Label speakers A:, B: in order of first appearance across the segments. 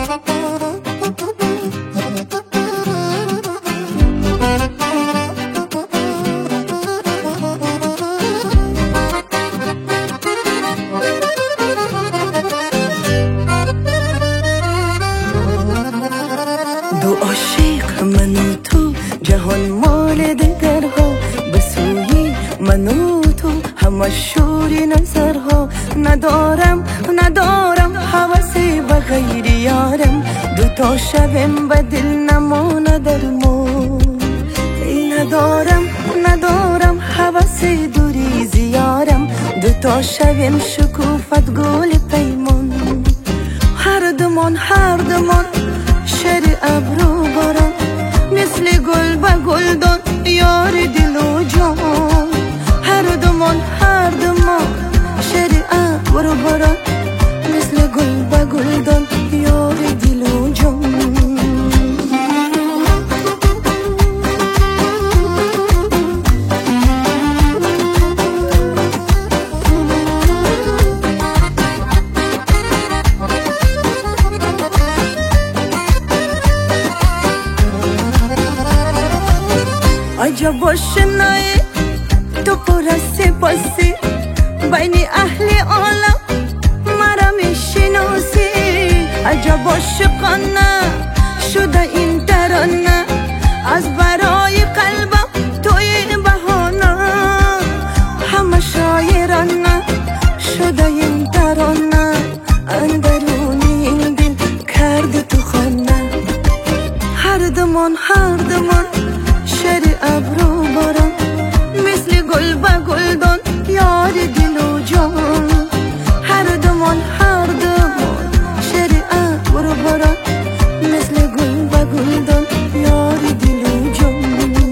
A: دو عاشق من و تو، جهان مال دگرها، به سوی من و تو همه شوری نظرها. ندارم حوثی به غیر یارم، دوتا شبم به دل نمانه درمون. ندارم حوثی دوری زیارم، دوتا شبم شکوفت گل پیمون. هر دمان شر ابرو باران، مثل گل به گلدان یار دل و جان. هر دمان شر ابرو باران، مثل گل به گلدان یار دل و جان. عجب آشنایی تو پر از سپاسی، بین اهل عالم مرا میشناسی. عجب عاشقانه شده این ترانه، از برای قلبم توی بهانه. همه شاعرانه شده این ترانه، اندرونی این دل کرده تو خانه. هر دمان شر ابرو باران، مثل گل به گلدان یار دل و جان. هر دمان شر ابرو باران، مثل گل به گلدان یار دل و جان.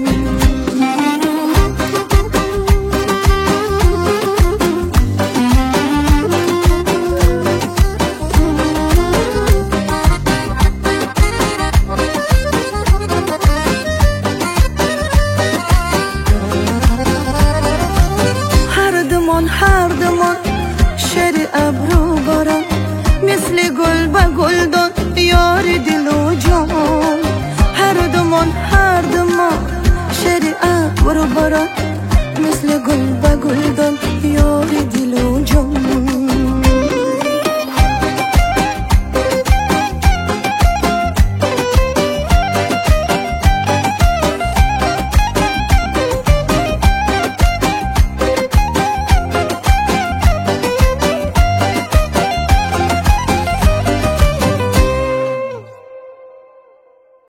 A: هر دمان شر ابرو باران، مثل گل به گلدان یار دل و جان. هر دمان شر ابرو باران، مثل گل به گلدان یار دل